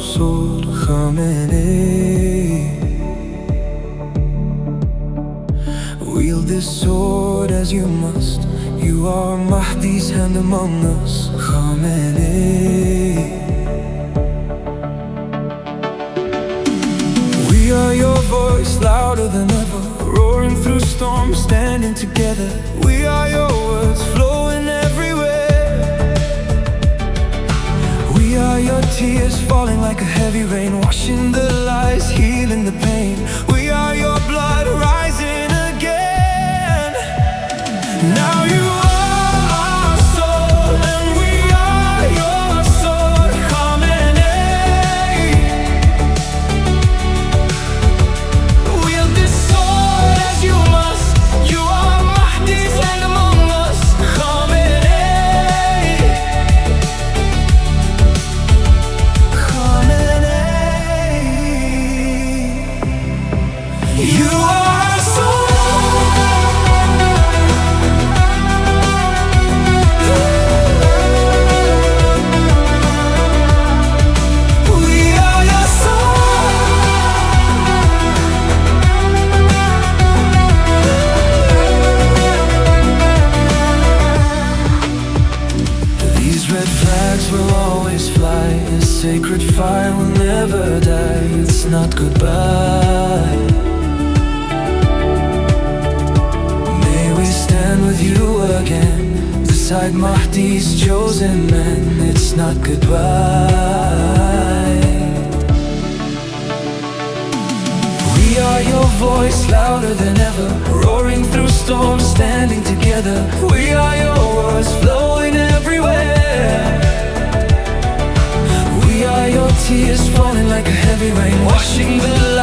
sword, Khamenei. Wield this sword as you must. You are Mahdi's hand among us, Khamenei. We are your voice, louder than ever, roaring through storms, standing together. We are your words, flowing everywhere. We are your tears, falling like a heavy rain, washing the lies, healing the pain. We are your blood, rising again. Now you will always fly. A sacred fire will never die. It's not goodbye. May we stand with you again, beside Mahdi's chosen men. It's not goodbye. We are your voice, louder than ever, roaring through storms, standing together. We are your words, flowing everywhere. We are your tears, falling like a heavy rain, washing the